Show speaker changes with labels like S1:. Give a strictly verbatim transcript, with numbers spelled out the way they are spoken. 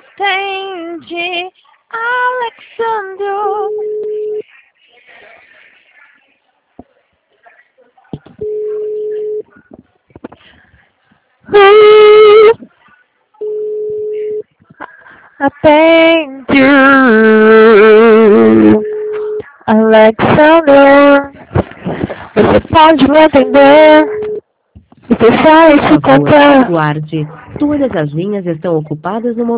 S1: Atende, Alexandro. Atende, Alexandro. Você pode me atender? Você sai se
S2: Por favor,
S1: contar.
S2: aguarde. Todas as linhas estão ocupadas no momento.